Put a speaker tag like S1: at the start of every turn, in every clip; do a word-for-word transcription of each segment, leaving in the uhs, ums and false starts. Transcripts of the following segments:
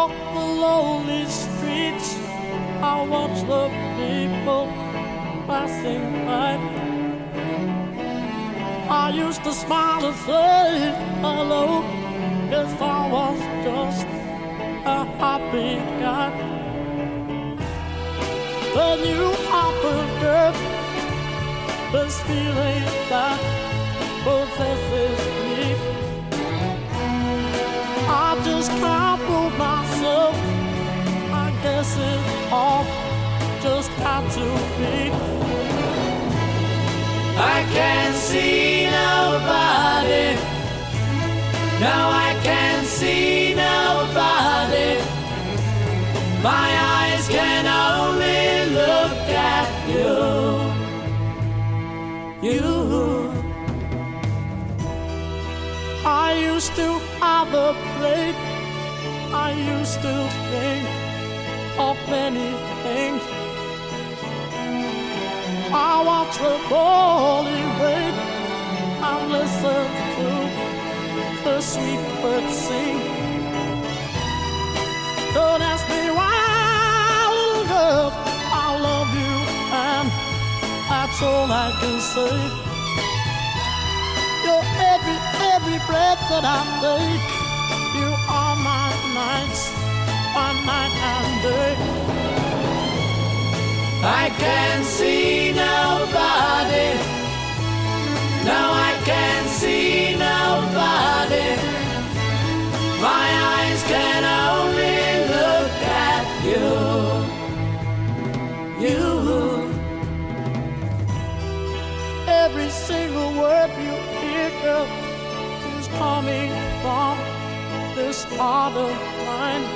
S1: walk the lonely streets, I watch the people passing by. I used to smile and say hello, if I was just a happy guy. Then you offered this feeling that possesses me. I just can't move myself. I guess it all just had to be.
S2: I can't see nobody. No, I can't see nobody. My eyes can only look at you. You.
S1: I used to have a plate. I used to think of many things. I watch the falling rain and listen to the sweet birds sing. Don't ask me why, little girl, I love you, and that's all I can say. You're every, every breath that I take. You are my nights, my night and day.
S2: I can't see nobody. No, I can't see nobody. My eyes can only look at you. You.
S1: Every single word you hear, girl, is coming from this heart of mine.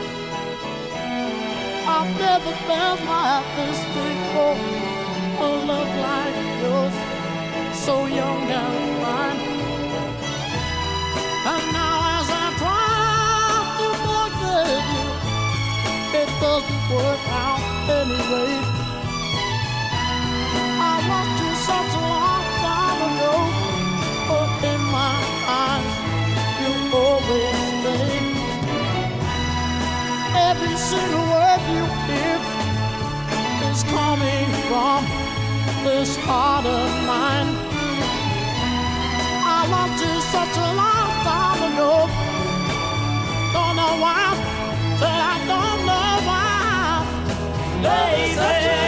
S1: I've never felt like this before. A love like yours, so young and fine. And now as I try to forget you, it doesn't work out anyway. I lost you such a long time ago, but in my eyes you always stay. Every single word you hear is coming from this heart of mine. I loved you such a long time ago. Don't know why, said I don't know why.
S2: Lazy.